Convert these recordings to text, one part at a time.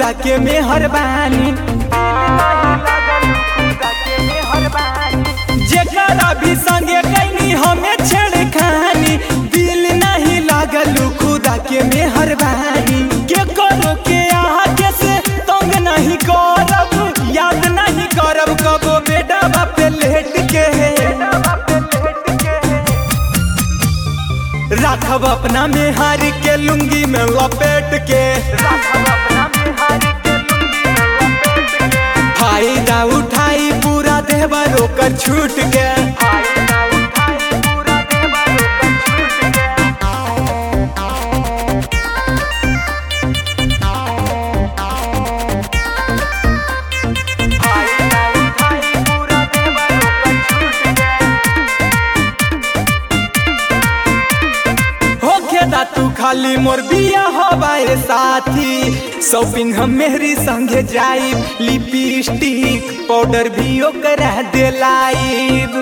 खुदा के मेहरबानी, जेकरा भी संगे कैनी हमें छेड़खानी, दिल नहीं लागल खुदा के मेहरबानी। के करो के आगे से तंग नहीं करब, याद नहीं करब कबो बेटा बापे लेट के, राखब अपना मेहारी के लुंगी में लपेट के, फायदा उठाई पूरा देवर ओकर छूट के। तू खाली मोर बिया हवाए साथी, शॉपिंग हम मेहरी संगे जाइब, लिपस्टिक पाउडर भी ओकरा दिलाइब।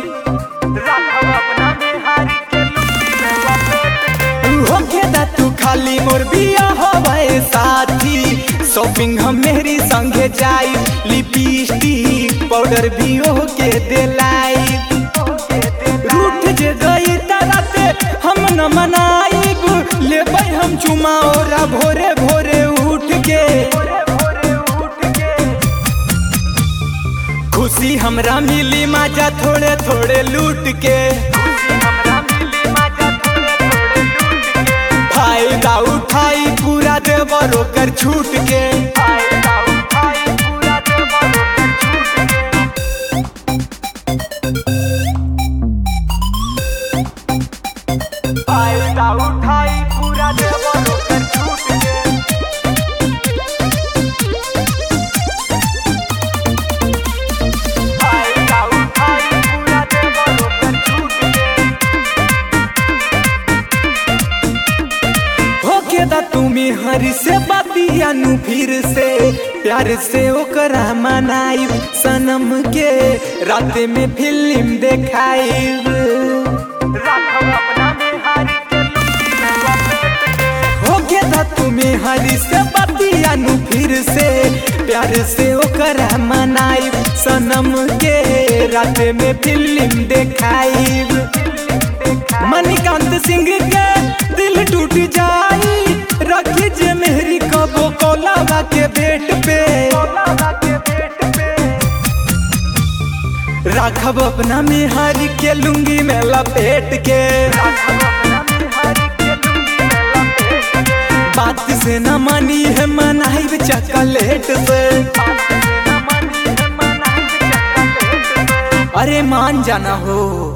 तू खाली मोर बिया हवाए साथी, शॉपिंग हम मेहरी संगे जाइब, लिपस्टिक पाउडर भी ओके दिलाइब। रूठ जे गई तरते हम न मनाइब, लेबै हम चुमा ओरा भोरे भोरे उठ के। खुशी हमरा मिली मजा थोड़े थोड़े लूट के, फायदा उठाई पूरा देवर ओकर छूट के। फायदा उठाई पूरा देवर ओकर छूट के, फायदा उठाई पूरा देवर ओकर छूट के। होके दा तुमी हरी से बातिया नु फिर से, प्यार से ओकरा मनाइब, सनम के रात में फिल्म देखाइब। तुम्हें हरी से बतिया नु फिर से, प्यार से ओकरा मनाइब, सनम के रात में फिल्म देखाइब। मणिकांत सिंह के दिल टूट जाई, रखी जे मेहरी कबो कोलावा के बेट पे, राखब अपना मेहारी के लुंगी में लपेट के। बात से न मानी है मनाइब चॉकलेट से, अरे मान जाना हो।